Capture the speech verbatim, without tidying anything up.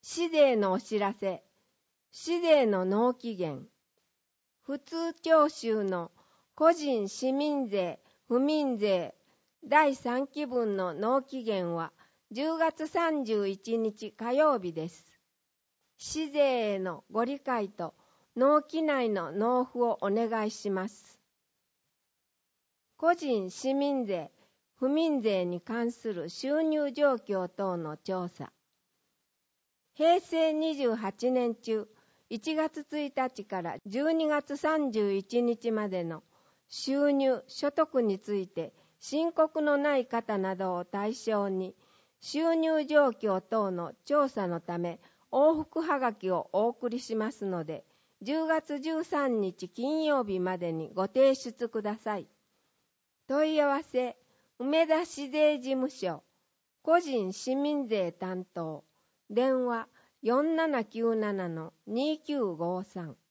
市税のお知らせ、市税の納期限、普通徴収の個人市民税、不民税だいさんき分の納期限はじゅうがつさんじゅういちにち火曜日です。市税へのご理解と納期内の納付をお願いします。個人市民税、不民税に関する収入状況等の調査。へいせいにじゅうはちねん中、いちがつついたちからじゅうにがつさんじゅういちにちまでの収入・所得について申告のない方などを対象に、収入状況等の調査のため往復はがきをお送りしますので、じゅうがつじゅうさんにち金曜日までにご提出ください。問い合わせ、梅田市税事務所、個人市民税担当、電話 よんななきゅうななのにきゅうごさん。